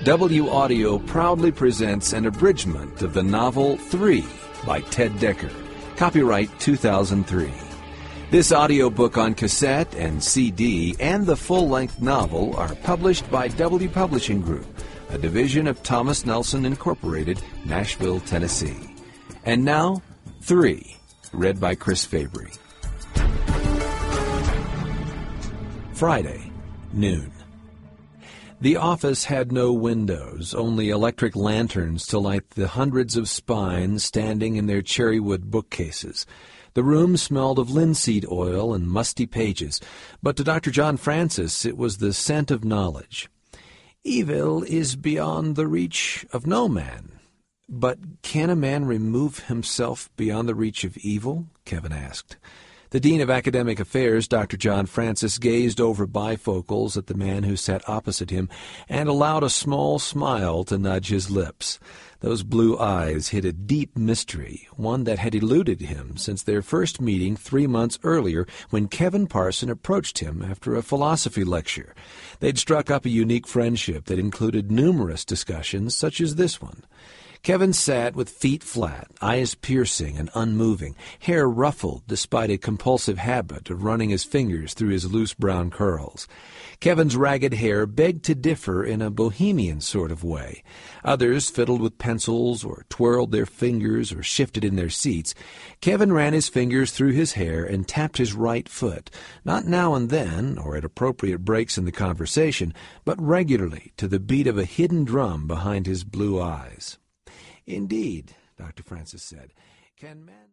W Audio proudly presents an abridgment of the novel 3 by Ted Decker. Copyright 2003. This audiobook on cassette and CD and the full-length novel are published by W Publishing Group, a division of Thomas Nelson Incorporated, Nashville, Tennessee. And now, 3, read by Chris Fabry. Friday, noon. The office had no windows, only electric lanterns to light the hundreds of spines standing in their cherrywood bookcases. The room smelled of linseed oil and musty pages, but to Dr. John Francis it was the scent of knowledge. Evil is beyond the reach of no man. But can a man remove himself beyond the reach of evil? Kevin asked. The Dean of Academic Affairs, Dr. John Francis, gazed over bifocals at the man who sat opposite him and allowed a small smile to nudge his lips. Those blue eyes hid a deep mystery, one that had eluded him since their first meeting 3 months earlier when Kevin Parson approached him after a philosophy lecture. They'd struck up a unique friendship that included numerous discussions such as this one. Kevin sat with feet flat, eyes piercing and unmoving, hair ruffled despite a compulsive habit of running his fingers through his loose brown curls. Kevin's ragged hair begged to differ in a bohemian sort of way. Others fiddled with pencils or twirled their fingers or shifted in their seats. Kevin ran his fingers through his hair and tapped his right foot, not now and then or at appropriate breaks in the conversation, but regularly to the beat of a hidden drum behind his blue eyes. Indeed, Dr. Francis said, can man...